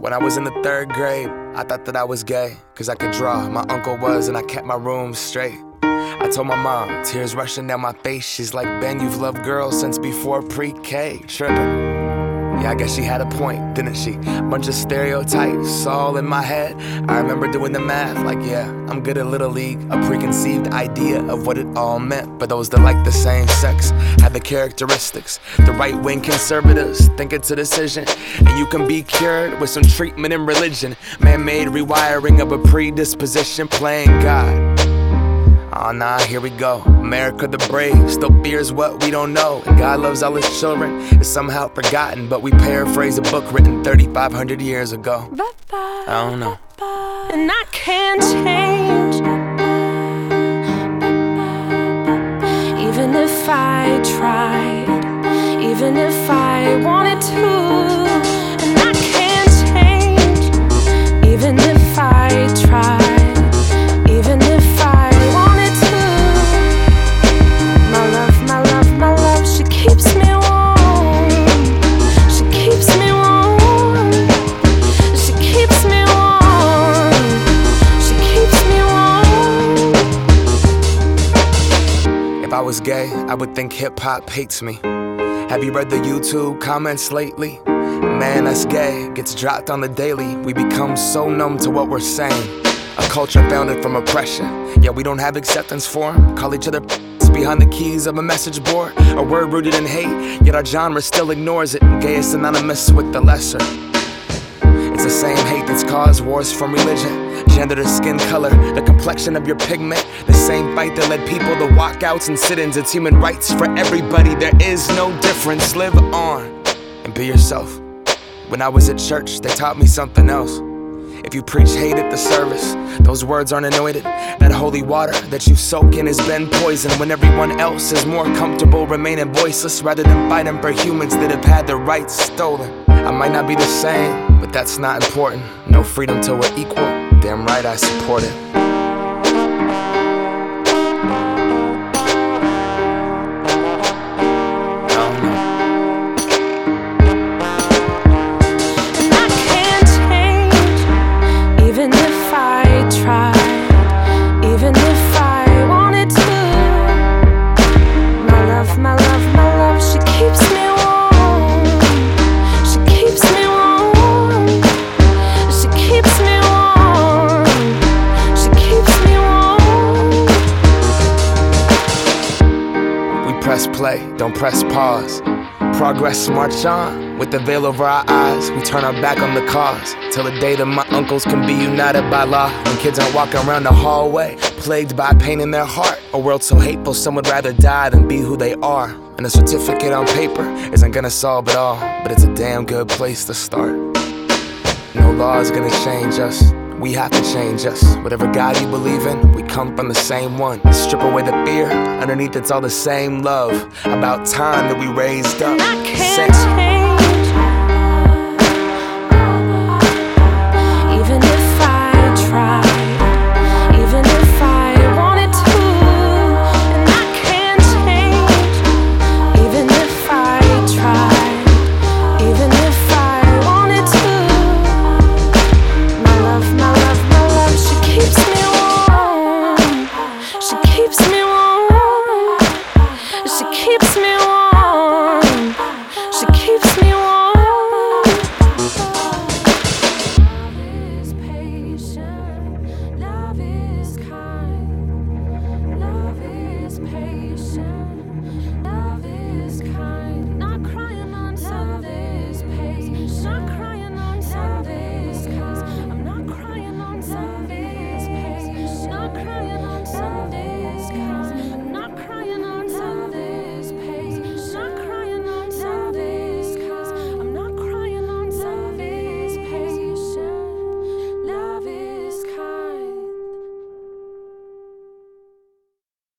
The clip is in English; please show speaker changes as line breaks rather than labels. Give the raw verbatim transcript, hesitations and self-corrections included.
When I was in the third grade, I thought that I was gay, cause I could draw, my uncle was, and I kept my room straight. I told my mom, tears rushing down my face, she's like, Ben, you've loved girls since before pre-K, trippin'. Yeah, I guess she had a point, didn't she? Bunch of stereotypes all in my head. I remember doing the math, like yeah, I'm good at Little League. A preconceived idea of what it all meant. But those that like the same sex had the characteristics. The right-wing conservatives think it's a decision, and you can be cured with some treatment and religion. Man-made rewiring of a predisposition, playing God. Oh nah, here we go. America the brave still fears what we don't know. And God loves all his children, it's somehow forgotten, but we paraphrase a book written thirty-five hundred years ago. I don't know.
And I can't change, even if I tried, even if I wanted to. And I can't change, even if I tried, even if I wanted to. My love, my love, my love, she keeps me warm. She keeps me warm. She keeps me warm. She keeps me warm.
If I was gay, I would think hip-hop hates me. Have you read the YouTube comments lately? Man, that's gay, gets dropped on the daily. We become so numb to what we're saying. A culture founded from oppression, yeah, we don't have acceptance for 'em. Call each other behind the keys of a message board. A word rooted in hate, yet our genre still ignores it. Gay is synonymous with the lesser. It's the same hate that's caused wars from religion, gender to skin color, the complexion of your pigment. The same fight that led people to walkouts and sit-ins. It's human rights for everybody, there is no difference. Live on and be yourself. When I was at church, they taught me something else. If you preach hate at the service, those words aren't anointed. That holy water that you soak in has been poisoned. When everyone else is more comfortable remaining voiceless rather than fighting for humans that have had their rights stolen. I might not be the same, but that's not important. No freedom till we're equal, damn right I support it. Press play, don't press pause. Progress march on, with the veil over our eyes. We turn our back on the cause, till the day that my uncles can be united by law. When kids aren't walking around the hallway, plagued by pain in their heart. A world so hateful, some would rather die than be who they are. And a certificate on paper isn't gonna solve it all, but it's a damn good place to start. No law is gonna change us, we have to change us. Whatever God you believe in, we come from the same one. Strip away the fear, underneath it's all the same love. About time that we raised up.
I can't change.